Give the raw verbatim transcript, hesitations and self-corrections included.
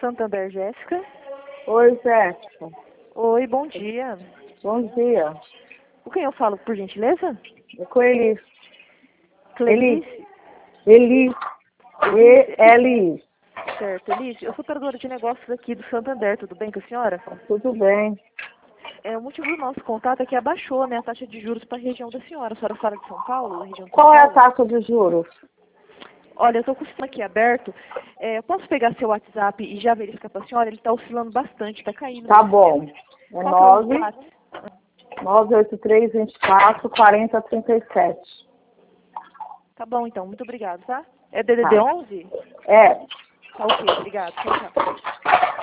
Santander, Jéssica. Oi, Jéssica. Oi, bom dia. Bom dia. Com quem eu falo, por gentileza? É com Eli. Clelice? Eli. E L I. Certo, Elice. Eu sou operadora de negócios aqui do Santander, tudo bem com a senhora? Tudo bem. É, o motivo do nosso contato é que abaixou, né, a taxa de juros para a região da senhora. A senhora fala de São Paulo, da região de São Qual é a Paulo? taxa de juros? Olha, eu estou com o sistema aqui aberto. É, eu posso pegar seu WhatsApp e já verificar para a senhora? Ele está oscilando bastante, está caindo. Tá no bom. sistema. É Qual que é o nove WhatsApp? nove oito três, dois quatro, quatro zero três sete. Tá bom, então. Muito obrigado, tá? É D D D Tá. onze? É. Tá ok, obrigado. Tchau, tchau.